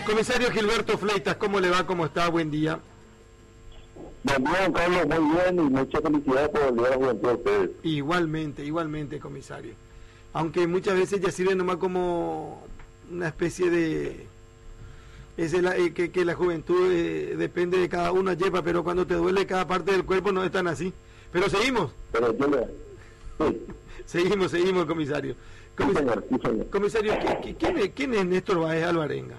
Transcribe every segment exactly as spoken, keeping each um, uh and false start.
Comisario Gilberto Fleitas, ¿cómo le va? ¿Cómo está? Buen día. Buen día, Carlos, muy bien y muchas felicidades por el Día de la Juventud a ustedes. Igualmente, igualmente, comisario. Aunque muchas veces ya sirve nomás como una especie de... Es la, eh, que, que la juventud eh, depende de cada uno, lleva, pero cuando te duele cada parte del cuerpo no es tan así. Pero seguimos. Pero yo le... Sí. Seguimos, seguimos, comisario. Comis... Sí, señor, sí, señor. Comisario, ¿qui- qui- ¿quién, es, ¿quién es Néstor Báez Alvarenga?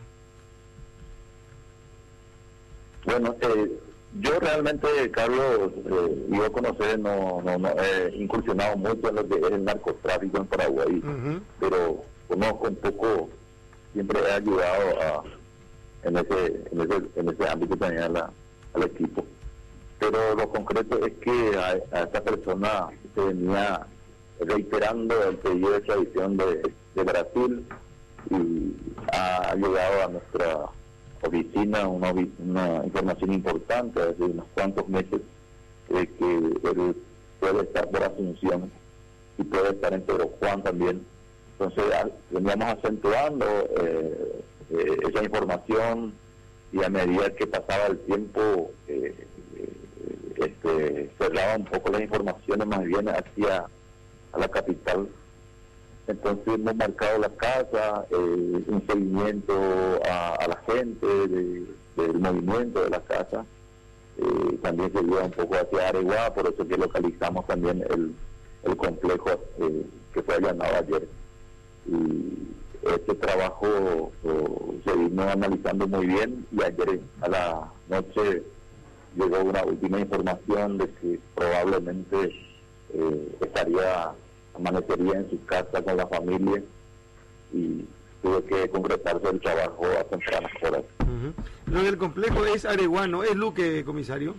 Bueno, eh, yo realmente, Carlos, eh, yo a conocer, no, no, no he incursionado mucho en lo que es el narcotráfico en Paraguay, Uh-huh. pero conozco un poco, siempre he ayudado a, en, ese, en, ese, en ese ámbito también a la, al equipo. Pero lo concreto es que a, a esta persona se venía reiterando el pedido de extradición de, de Brasil y ha llegado a nuestra oficina una, una información importante hace unos cuantos meses de que él puede estar por Asunción y puede estar en Pedro Juan también. Entonces veníamos acentuando eh, eh, esa información y a medida que pasaba el tiempo eh, eh, este, cerraba un poco las informaciones más bien hacia a la capital. Entonces hemos marcado la casa, eh, un seguimiento a, a la gente de, del movimiento de la casa, eh, también se lleva un poco hacia Areguá, por eso que localizamos también el, el complejo eh, que fue allanado ayer. Y este trabajo oh, se vino analizando muy bien y ayer a la noche llegó una última información de que probablemente eh, estaría amanecería en su casa con la familia y tuve que concretarse el trabajo a tempranas horas. Uh-huh. Lo del complejo es Areguá, ¿no es Luque, comisario?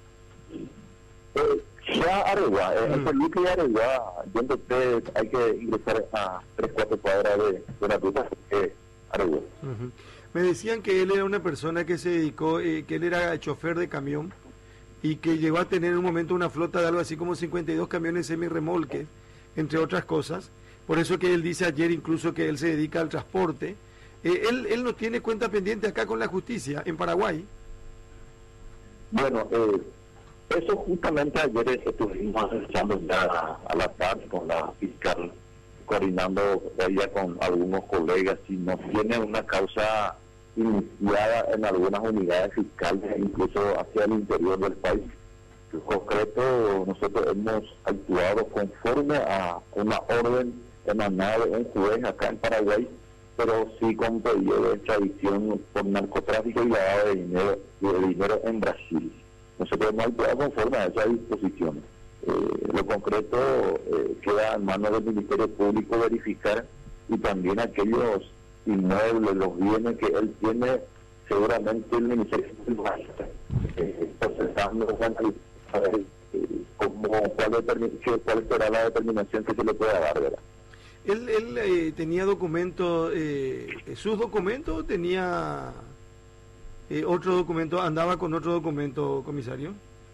Eh, ya Areguá, eh, Uh-huh. entre Luque y Areguá, yo entonces hay que ingresar a tres, cuatro cuadras de, de la ruta que Areguá. Uh-huh. Me decían que él era una persona que se dedicó, eh, que él era chofer de camión y que llegó a tener en un momento una flota de algo así como cincuenta y dos camiones semi-remolque, entre otras cosas. Por eso que él dice ayer incluso que él se dedica al transporte. Eh, él, él no tiene cuenta pendiente acá con la justicia en Paraguay. Bueno, eh, eso justamente ayer estuvimos echando ya a, a la tarde con la fiscal, coordinando ella con algunos colegas, y nos tiene una causa iniciada en algunas unidades fiscales, incluso hacia el interior del país. En concreto, nosotros hemos actuado conforme a una orden emanada de un juez acá en Paraguay, pero sí con pedido de extradición por narcotráfico y lavado de dinero, de dinero en Brasil. Nosotros hemos actuado conforme a esas disposiciones. Eh, lo concreto eh, queda en manos del Ministerio Público verificar, y también aquellos inmuebles, los bienes que él tiene, seguramente el Ministerio Público va a estar eh, procesando, a ver eh, cómo, cuál, determin- cuál será la determinación que se le pueda dar, ¿verdad? Él, él eh, tenía documentos, eh, sus documentos, tenía eh, otro documento, andaba con otro documento, comisario.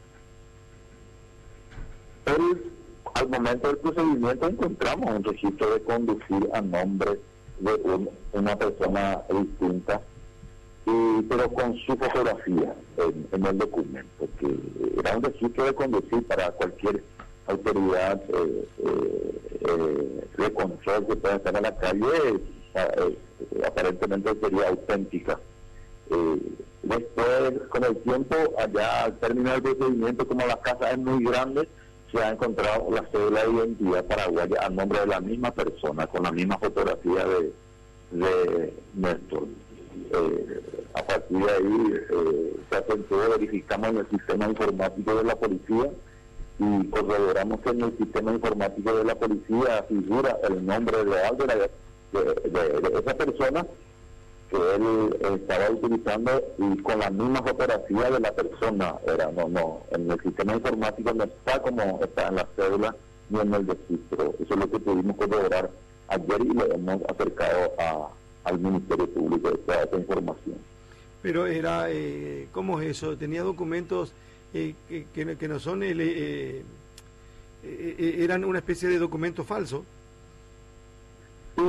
Él, al momento del procedimiento, encontramos un registro de conducir a nombre de un, una persona distinta, y, pero con su fotografía en, en el documento, que era un registro de conducir para cualquier autoridad eh, eh, eh, de control que pueda estar en la calle, eh, eh, aparentemente sería auténtica. Eh, después, con el tiempo, allá al terminar el procedimiento, como la casa es muy grande, se ha encontrado la cédula de identidad paraguaya a nombre de la misma persona, con la misma fotografía de, de Néstor. Eh, a partir de ahí eh, se acentuó, verificamos en el sistema informático de la policía y corroboramos que en el sistema informático de la policía figura el nombre real de, la, de, de, de esa persona que él estaba utilizando, y con la misma fotografía de la persona. Era no no en el sistema informático no está como está en la cédula ni en el registro. Eso es lo que pudimos corroborar ayer y le hemos acercado a, al Ministerio Público de toda esta información. Pero era, eh, ¿cómo es eso? ¿Tenía documentos eh, que, que, que no son, el, eh, eh, eh, eran una especie de documento falso? Y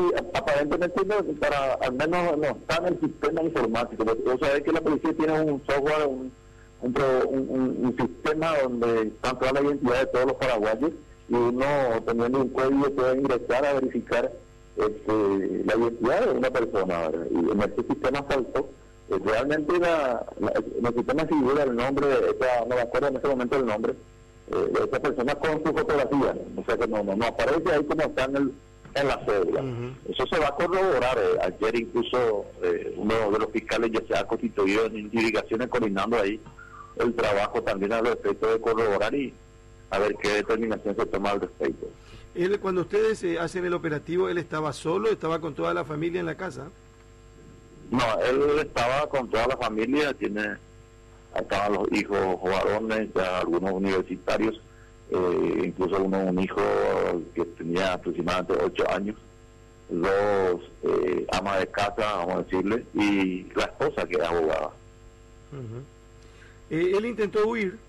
aparentemente no, para, al menos no está en el sistema informático. O sea, es que la policía tiene un software, un, un, un, un, un sistema donde están todas las identidades de todos los paraguayos, y uno teniendo un código puede ingresar a verificar este, la identidad de una persona, ¿verdad? Y en este sistema faltó. Eh, realmente la, la, en el sistema figura el nombre, esa, no me acuerdo en este momento el nombre, eh, de esa persona con su fotografía, ¿no? O sea que no, no, no aparece ahí como está en, el, en la cédula. Uh-huh. Eso se va a corroborar. Eh, ayer incluso eh, uno de los fiscales ya se ha constituido en investigaciones coordinando ahí el trabajo también al respecto de corroborar y a ver qué determinación se toma al respecto. Él, cuando ustedes eh, hacen el operativo, ¿él estaba solo, estaba con toda la familia en la casa? No, él estaba con toda la familia, tiene, estaban los hijos varones, ya algunos universitarios, eh, incluso uno un hijo que tenía aproximadamente ocho años, dos eh, amas de casa, vamos a decirle, y la esposa que es abogada. Uh-huh. eh, ¿Él intentó huir?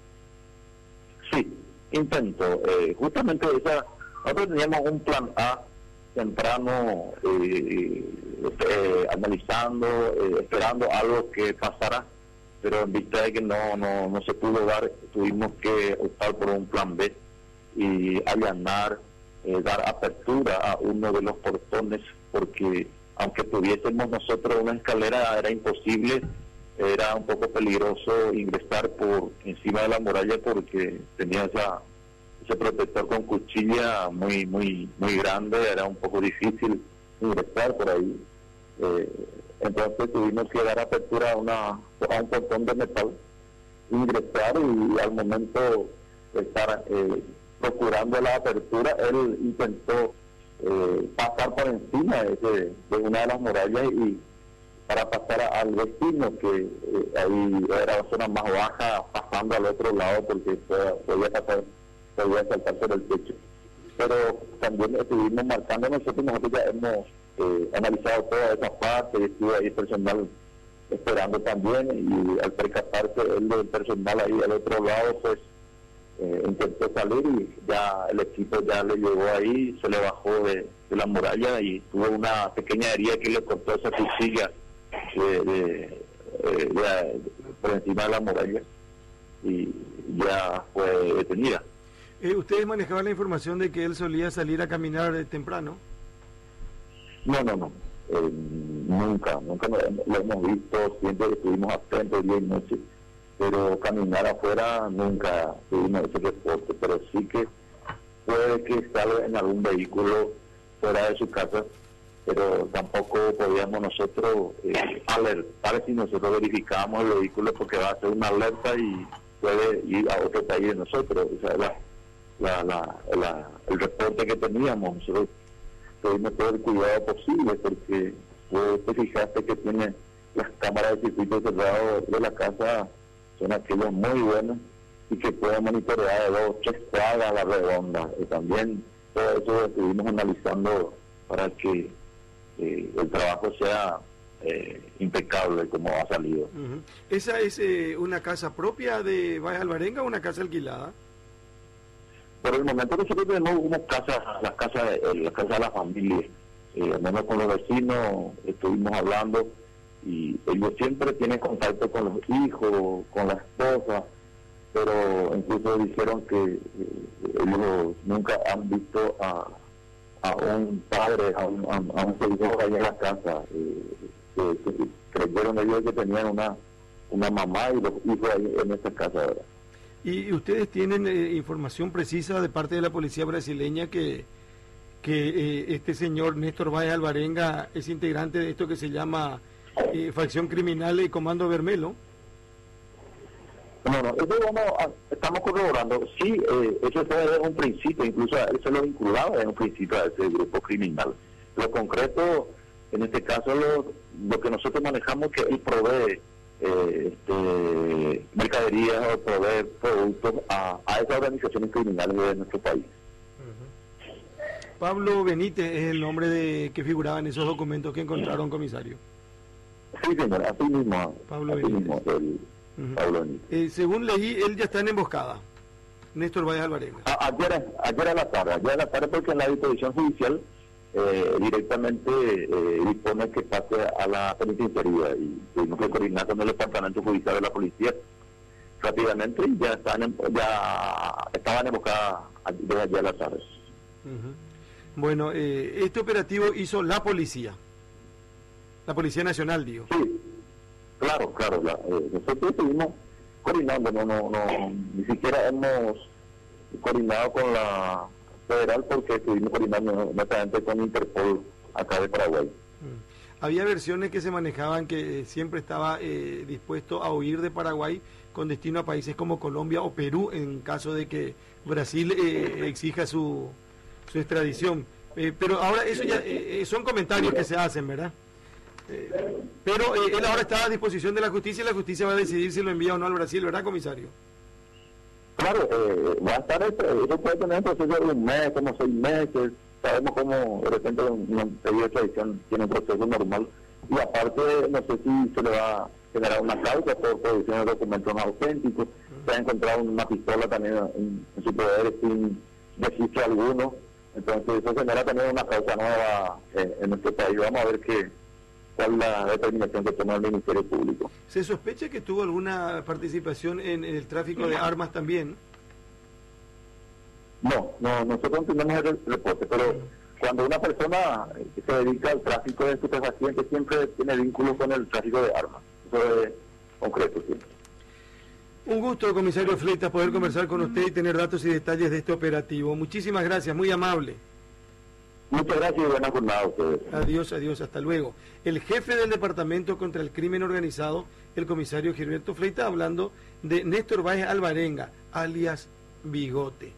Sí, intentó. Eh, justamente esa, nosotros teníamos un plan A temprano, eh, eh, analizando, eh, esperando algo que pasara, pero en vista de que no, no, no se pudo dar, tuvimos que optar por un plan B y allanar, eh, dar apertura a uno de los portones, porque aunque tuviésemos nosotros una escalera era imposible, era un poco peligroso ingresar por encima de la muralla porque tenía esa ese protector con cuchilla muy muy muy grande, era un poco difícil ingresar por ahí. Eh, entonces tuvimos que dar apertura a, una, a un portón de metal, ingresar y al momento de estar eh, procurando la apertura, él intentó eh, pasar por encima de, ese, de una de las murallas y para pasar a, al vecino que eh, ahí era la zona más baja, pasando al otro lado porque podía pasar, podía saltar por el techo. Pero también estuvimos marcando, nosotros nosotros ya hemos eh, analizado toda esa parte y estuvo ahí personal esperando también, y al percatarse él del personal ahí al otro lado, pues eh, intentó salir y ya el equipo ya le llegó ahí, se le bajó de, de la muralla y tuvo una pequeña herida que le cortó esa cuchilla de, de, de, de, por encima de la muralla y ya fue detenida. Eh, ¿Ustedes manejaban la información de que él solía salir a caminar eh, temprano? No, no, no. Eh, nunca, nunca lo, lo hemos visto, siempre estuvimos atentos día y noche, pero caminar afuera nunca tuvimos ese reporte, pero sí que puede que salga en algún vehículo fuera de su casa, pero tampoco podíamos nosotros eh, alertar si nosotros verificábamos el vehículo, porque va a ser una alerta y puede ir a otro país de nosotros. O sea, la, la, la, la, el reporte que teníamos, nosotros tuvimos todo el cuidado posible, porque vos te fijaste que tiene las cámaras de circuito cerrado de la casa, son aquellos muy buenos y que pueden monitorear de dos, tres cuadras a la redonda. Y también todo eso lo estuvimos analizando para que eh, el trabajo sea eh, impecable como ha salido. Uh-huh. ¿Esa es eh, una casa propia de Báez Alvarenga o una casa alquilada? Por el momento nosotros tenemos una casa, la casa de, la casa de la familia, eh, al menos con los vecinos estuvimos hablando y ellos siempre tienen contacto con los hijos, con la esposa, pero incluso dijeron que eh, ellos nunca han visto a, a un padre, a un, a, a un seguidor ahí en la casa. Eh, que, que creyeron ellos que tenían una, una mamá y los hijos ahí en esta casa, ¿verdad? ¿Y ustedes tienen eh, información precisa de parte de la policía brasileña que, que eh, este señor Néstor Báez Alvarenga es integrante de esto que se llama eh, facción criminal y Comando Vermelo? No, no, eso vamos a, estamos corroborando. Sí, eh, eso fue desde un principio, incluso a él se lo vinculaba desde un principio a ese grupo criminal. Lo concreto, en este caso, lo, lo que nosotros manejamos que él provee Eh, este, mercaderías o proveer productos a, a esas organizaciones criminales de nuestro país. Uh-huh. Pablo Benítez es el nombre de que figuraba en esos documentos que encontraron, comisario. Sí, señor, así mismo. Pablo así Benítez. Mismo, el, uh-huh. Pablo Benítez. Eh, según leí, él ya está en emboscada. Néstor Báez Alvarenga. A, ayer, ayer a la tarde, ayer a la tarde porque en la disposición judicial eh, directamente eh, dispone que pase a la penitenciaría y tuvimos que coordinar con el departamento judicial de la policía rápidamente y ya estaban en, ya estaban evocadas desde ayer a la tarde. Uh-huh. Bueno, eh, este operativo hizo la policía, la Policía Nacional, digo. Sí, claro, claro. La, eh, nosotros estuvimos coordinando, no, no, no, ni siquiera hemos coordinado con la federal porque estuvimos coordinando netamente con Interpol acá de Paraguay. Mm. Había versiones que se manejaban que siempre estaba eh, dispuesto a huir de Paraguay con destino a países como Colombia o Perú en caso de que Brasil eh, exija su, su extradición. Eh, pero ahora eso ya eh, son comentarios que se hacen, ¿verdad? Eh, pero eh, él ahora está a disposición de la justicia y la justicia va a decidir si lo envía o no al Brasil, ¿verdad, comisario? Claro, eh, va a estar, eso puede tener un proceso de un mes, como seis meses, sabemos cómo de repente un pedido de extradición tiene un proceso normal, y aparte no sé si se le va a generar una causa por producción de documentos no auténticos, se ha encontrado una pistola también en, en su poder sin registro alguno, entonces eso genera también una causa nueva eh, en nuestro país. Vamos a ver qué cuál es la determinación que toma el Ministerio Público. ¿Se sospecha que tuvo alguna participación en, en el tráfico de armas también? No, no, nosotros no tenemos el reporte, pero cuando una persona se dedica al tráfico de estupefacientes siempre tiene vínculos con el tráfico de armas. Eso es concreto siempre. Un gusto, comisario Fleitas, poder conversar con usted y tener datos y detalles de este operativo. Muchísimas gracias, muy amable. Muchas gracias y buena jornada a ustedes. Adiós, adiós, hasta luego. El jefe del Departamento contra el Crimen Organizado, el comisario Gilberto Fleitas, hablando de Néstor Báez Alvarenga, alias Bigote.